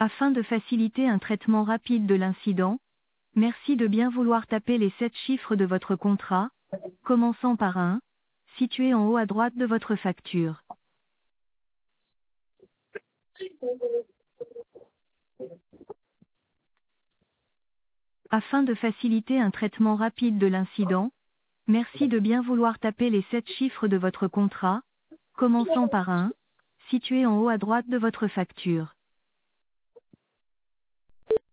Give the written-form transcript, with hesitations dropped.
Afin de faciliter un traitement rapide de l'incident, merci de bien vouloir taper les 7 chiffres de votre contrat, commençant par un, situé en haut à droite de votre facture. Afin de faciliter un traitement rapide de l'incident, merci de bien vouloir taper les 7 chiffres de votre contrat, commençant par un, situé en haut à droite de votre facture.